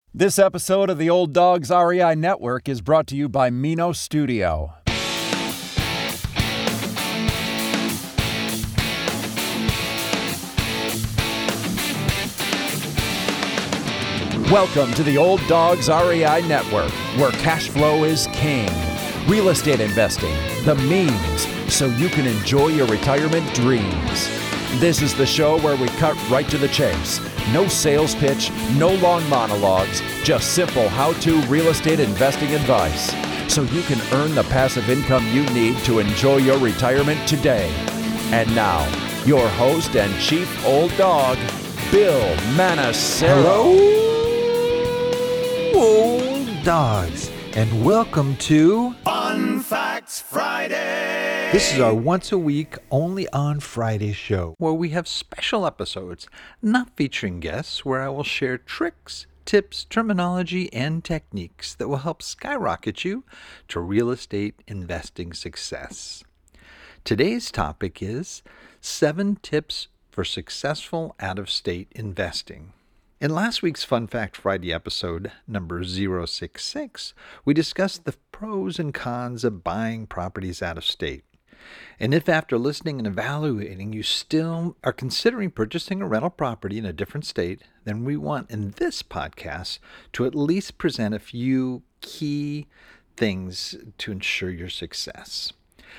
This episode of the Old Dogs REI Network is brought to you by Mino Studio. Welcome to the Old Dogs REI Network, where cash flow is king. Real estate investing, the means, so you can enjoy your retirement dreams. This is the show where we cut right to the chase. No sales pitch, no long monologues, just simple how-to real estate investing advice, so you can earn the passive income you need to enjoy your retirement today. And now, your host and chief old dog, Bill Manassero. Hello, old dogs, and welcome to Fun Facts Friday. This is our once-a-week, only on Friday show, where we have special episodes, not featuring guests, where I will share tricks, tips, terminology, and techniques that will help skyrocket you to real estate investing success. Today's topic is 7 tips for successful out-of-state investing. In last week's Fun Fact Friday episode, number 066, we discussed the pros and cons of buying properties out of state. And if after listening and evaluating you still are considering purchasing a rental property in a different state, then we want in this podcast to at least present a few key things to ensure your success.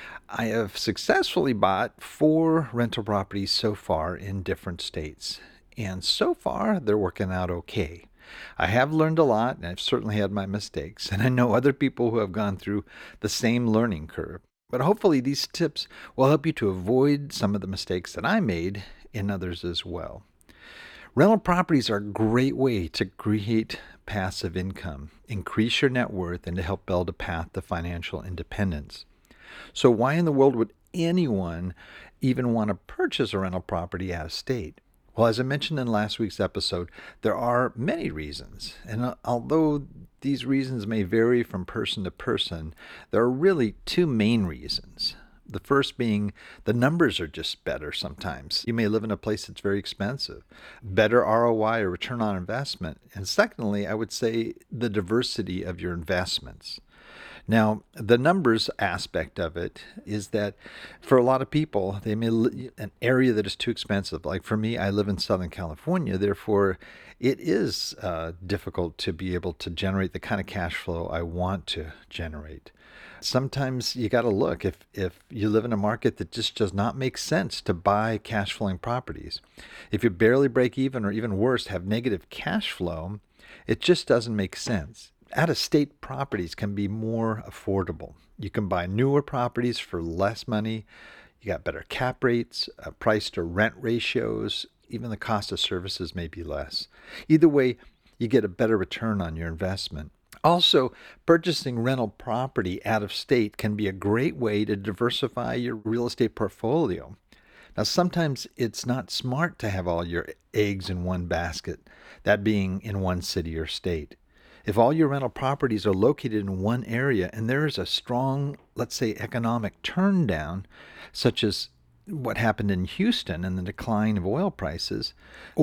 I have successfully bought 4 rental properties so far in different states. And so far, they're working out okay. I have learned a lot, and I've certainly had my mistakes, and I know other people who have gone through the same learning curve. But hopefully these tips will help you to avoid some of the mistakes that I made in others as well. Rental properties are a great way to create passive income, increase your net worth, and to help build a path to financial independence. So why in the world would anyone even want to purchase a rental property out of state? Well, as I mentioned in last week's episode, there are many reasons. And although these reasons may vary from person to person, there are really 2 main reasons. The first being the numbers are just better sometimes. You may live in a place that's very expensive, better ROI or return on investment. And secondly, I would say the diversity of your investments. Now, the numbers aspect of it is that for a lot of people, they may live an area that is too expensive. Like for me, I live in Southern California. Therefore, it is difficult to be able to generate the kind of cash flow I want to generate. Sometimes you got to look if you live in a market that just does not make sense to buy cash flowing properties. If you barely break even or even worse, have negative cash flow, it just doesn't make sense. Out-of-state properties can be more affordable. You can buy newer properties for less money. You got better cap rates, price to rent ratios. Even the cost of services may be less. Either way, you get a better return on your investment. Also, purchasing rental property out of state can be a great way to diversify your real estate portfolio. Now, sometimes it's not smart to have all your eggs in one basket, that being in one city or state. If all your rental properties are located in one area and there is a strong, let's say, economic turndown, such as what happened in Houston and the decline of oil prices,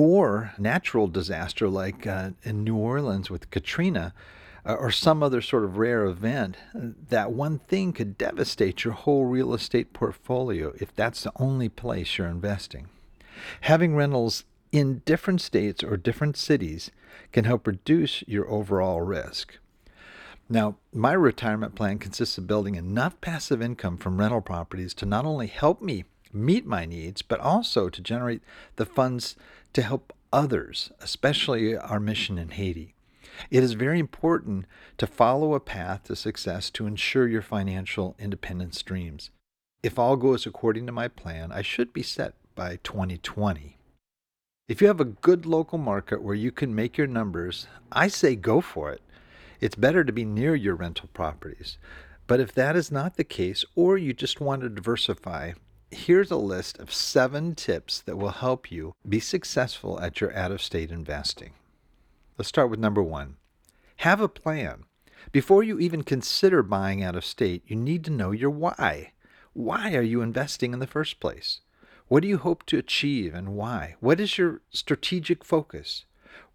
or natural disaster like in New Orleans with Katrina, or some other sort of rare event, that one thing could devastate your whole real estate portfolio if that's the only place you're investing. Having rentals in different states or different cities can help reduce your overall risk. Now, my retirement plan consists of building enough passive income from rental properties to not only help me meet my needs, but also to generate the funds to help others, especially our mission in Haiti. It is very important to follow a path to success to ensure your financial independence dreams. If all goes according to my plan, I should be set by 2020. If you have a good local market where you can make your numbers, I say go for it. It's better to be near your rental properties. But if that is not the case, or you just want to diversify, here's a list of 7 tips that will help you be successful at your out-of-state investing. Let's start with number 1. Have a plan. Before you even consider buying out of state, you need to know your why. Why are you investing in the first place? What do you hope to achieve and why? What is your strategic focus?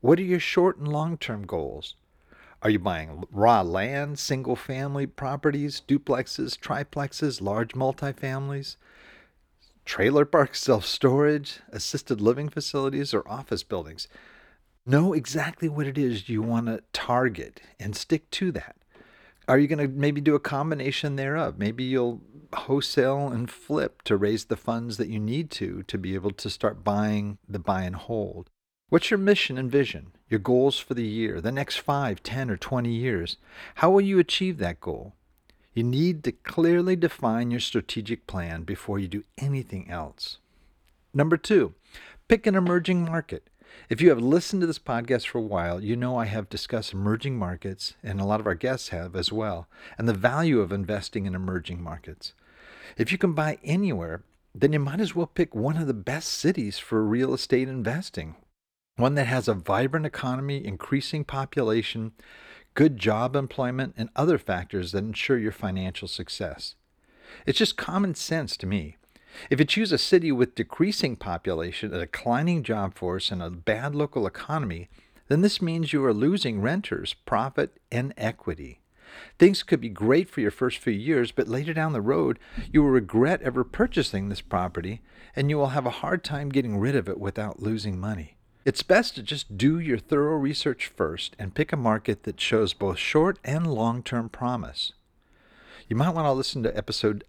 What are your short and long-term goals? Are you buying raw land, single-family properties, duplexes, triplexes, large multifamilies, trailer parks, self-storage, assisted living facilities, or office buildings? Know exactly what it is you want to target and stick to that. Are you going to maybe do a combination thereof? Maybe you'll wholesale and flip to raise the funds that you need to be able to start buying the buy and hold. What's your mission and vision, your goals for the year, the next 5, 10, or 20 years? How will you achieve that goal? You need to clearly define your strategic plan before you do anything else. Number 2, pick an emerging market. If you have listened to this podcast for a while, you know I have discussed emerging markets, and a lot of our guests have as well, and the value of investing in emerging markets. If you can buy anywhere, then you might as well pick one of the best cities for real estate investing. One that has a vibrant economy, increasing population, good job employment, and other factors that ensure your financial success. It's just common sense to me. If you choose a city with decreasing population, a declining job force, and a bad local economy, then this means you are losing renters, profit, and equity. Things could be great for your first few years, but later down the road, you will regret ever purchasing this property, and you will have a hard time getting rid of it without losing money. It's best to just do your thorough research first and pick a market that shows both short and long-term promise. You might want to listen to episode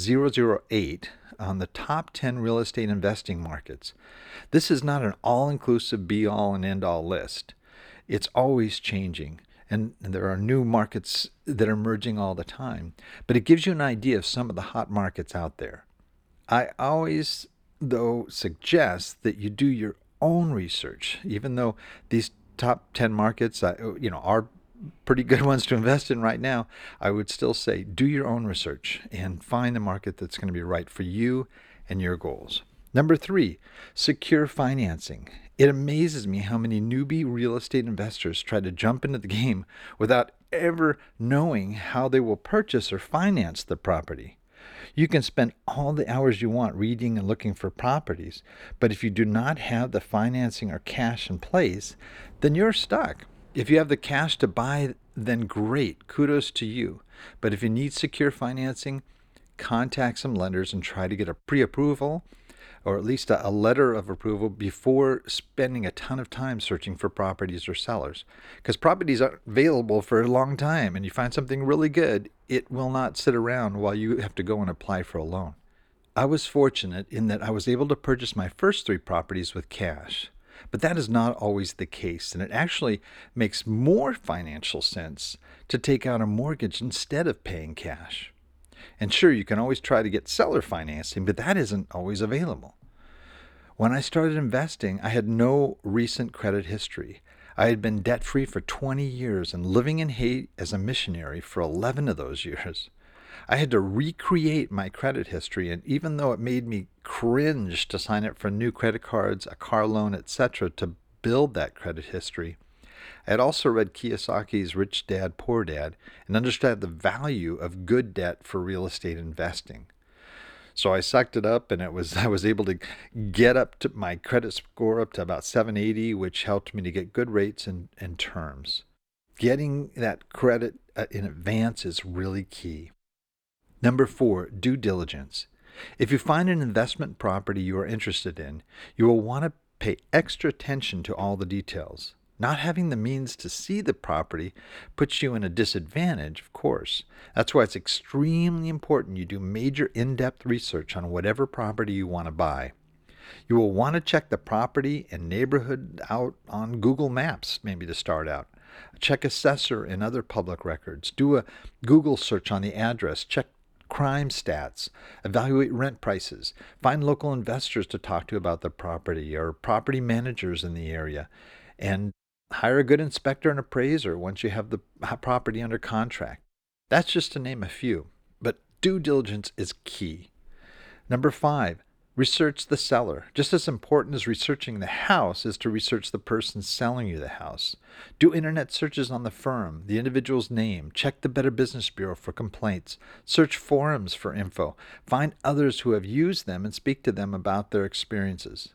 008 on the top 10 real estate investing markets. This is not an all-inclusive be-all and end-all list. It's always changing, and there are new markets that are emerging all the time. But it gives you an idea of some of the hot markets out there. I always, though, suggest that you do your own research, even though these top 10 markets are pretty good ones to invest in right now. I would still say do your own research and find the market that's going to be right for you and your goals. Number 3, secure financing. It amazes me how many newbie real estate investors try to jump into the game without ever knowing how they will purchase or finance the property. You can spend all the hours you want reading and looking for properties, but if you do not have the financing or cash in place, then you're stuck. If you have the cash to buy, then great, kudos to you. But if you need secure financing, contact some lenders and try to get a pre-approval or at least a letter of approval before spending a ton of time searching for properties or sellers. Because properties aren't available for a long time, and you find something really good, it will not sit around while you have to go and apply for a loan. I was fortunate in that I was able to purchase my first 3 properties with cash. But that is not always the case, and it actually makes more financial sense to take out a mortgage instead of paying cash. And sure, you can always try to get seller financing, but that isn't always available. When I started investing, I had no recent credit history. I had been debt-free for 20 years and living in Haiti as a missionary for 11 of those years. I had to recreate my credit history, and even though it made me cringe to sign up for new credit cards, a car loan, etc. to build that credit history, I had also read Kiyosaki's Rich Dad, Poor Dad and understood the value of good debt for real estate investing. So I sucked it up, and I was able to get up to my credit score up to about 780, which helped me to get good rates and terms. Getting that credit in advance is really key. Number 4, due diligence. If you find an investment property you are interested in, you will want to pay extra attention to all the details. Not having the means to see the property puts you in a disadvantage, of course. That's why it's extremely important you do major in-depth research on whatever property you want to buy. You will want to check the property and neighborhood out on Google Maps, maybe to start out. Check assessor and other public records. Do a Google search on the address. Check crime stats, evaluate rent prices, find local investors to talk to about the property or property managers in the area, and hire a good inspector and appraiser once you have the property under contract. That's just to name a few, but due diligence is key. Number 5, research the seller. Just as important as researching the house is to research the person selling you the house. Do internet searches on the firm, the individual's name, check the Better Business Bureau for complaints, search forums for info, find others who have used them and speak to them about their experiences.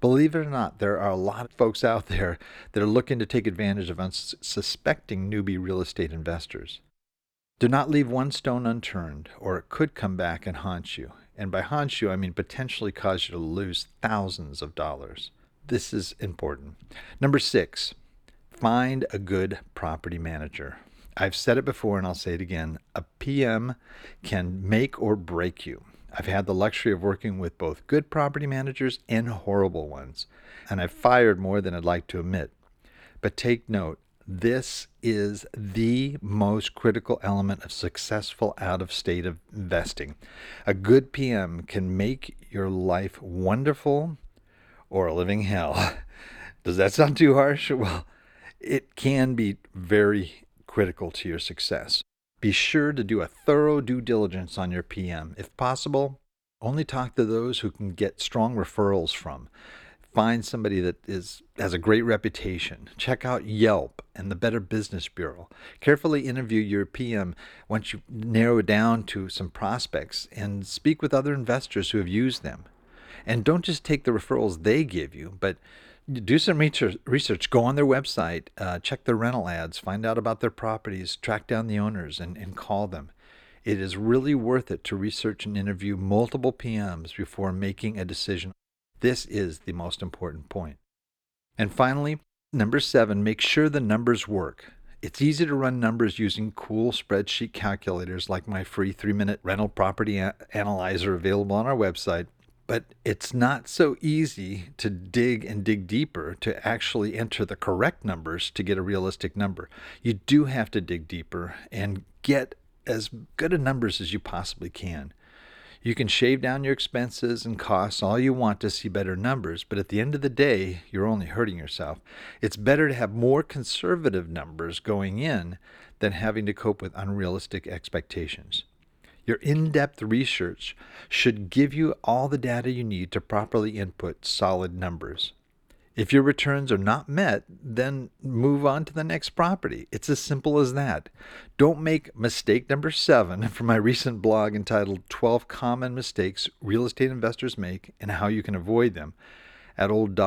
Believe it or not, there are a lot of folks out there that are looking to take advantage of unsuspecting newbie real estate investors. Do not leave one stone unturned, or it could come back and haunt you. And by haunt you, I mean potentially cause you to lose thousands of dollars. This is important. Number 6, find a good property manager. I've said it before and I'll say it again. A PM can make or break you. I've had the luxury of working with both good property managers and horrible ones, and I've fired more than I'd like to admit. But take note, this is the most critical element of successful out-of-state investing. A good PM can make your life wonderful or a living hell. Does that sound too harsh? Well, it can be very critical to your success. Be sure to do a thorough due diligence on your PM. If possible, only talk to those who can get strong referrals from. Find somebody that has a great reputation. Check out Yelp and the Better Business Bureau. Carefully interview your PM once you narrow it down to some prospects, and speak with other investors who have used them. And don't just take the referrals they give you, but do some research. Go on their website, check their rental ads, find out about their properties, track down the owners, and call them. It is really worth it to research and interview multiple PMs before making a decision. This is the most important point. And finally, number 7, make sure the numbers work. It's easy to run numbers using cool spreadsheet calculators like my free 3-minute rental property analyzer available on our website. But it's not so easy to dig deeper to actually enter the correct numbers to get a realistic number. You do have to dig deeper and get as good a numbers as you possibly can. You can shave down your expenses and costs all you want to see better numbers, but at the end of the day, you're only hurting yourself. It's better to have more conservative numbers going in than having to cope with unrealistic expectations. Your in-depth research should give you all the data you need to properly input solid numbers. If your returns are not met, then move on to the next property. It's as simple as that. Don't make mistake number 7 from my recent blog entitled 12 Common Mistakes Real Estate Investors Make and How You Can Avoid Them at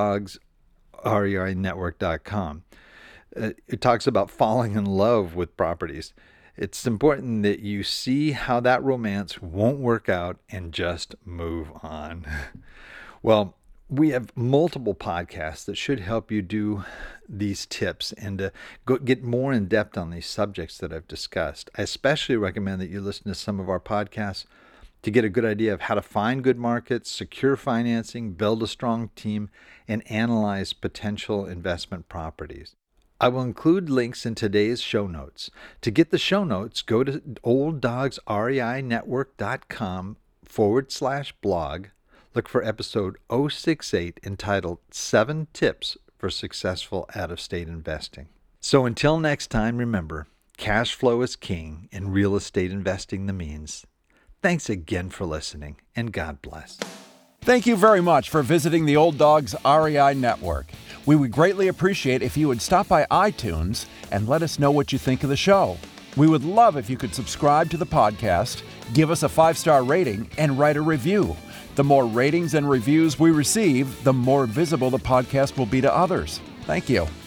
olddogsreinetwork.com. It talks about falling in love with properties. It's important that you see how that romance won't work out and just move on. Well, we have multiple podcasts that should help you do these tips and to get more in depth on these subjects that I've discussed. I especially recommend that you listen to some of our podcasts to get a good idea of how to find good markets, secure financing, build a strong team, and analyze potential investment properties. I will include links in today's show notes. To get the show notes, go to olddogsreinetwork.com/blog. Look for episode 068 entitled 7 Tips for Successful Out-of-State Investing. So until next time, remember, cash flow is king and real estate investing the means. Thanks again for listening, and God bless. Thank you very much for visiting the Old Dogs REI Network. We would greatly appreciate if you would stop by iTunes and let us know what you think of the show. We would love if you could subscribe to the podcast, give us a 5-star rating, and write a review. The more ratings and reviews we receive, the more visible the podcast will be to others. Thank you.